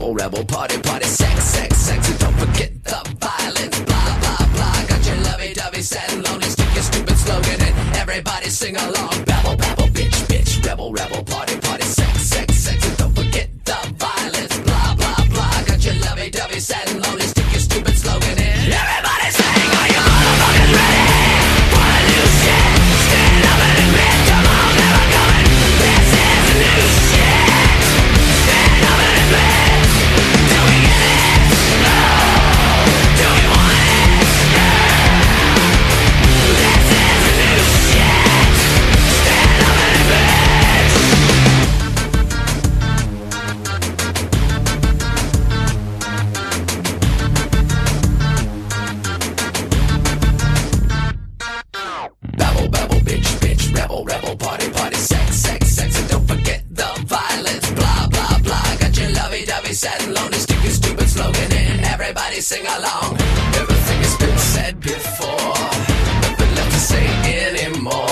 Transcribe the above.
rebel, rebel, party, party, sex, sex, sex, and don't forget the violence, blah, blah, blah. Got your lovey-dovey, sad and lonely, stick your stupid slogan and everybody sing along. Babble, babble, bitch, bitch, rebel, rebel, party, party, sex, sex, sex, and don't forget the violence, blah, blah, blah. Got your lovey-dovey, sad and lonely, stick your stupid slogan in. Everybody sing, are you motherfuckers ready for a new shit? Stand up and admit, come on, never coming. This is a new shit. Stand up and admit. Do we get it? No. Do we want it? This is a new shit. Stand up and admit. Babble, babble, bitch, bitch, rebel, rebel, party, party, sex, sex, sex, and don't forget the violence, blah, blah, blah. Got your lovey-dovey, sad and lonely, stick your stupid slogan in. Everybody sing along. Everything has been said before, nothing left to say anymore.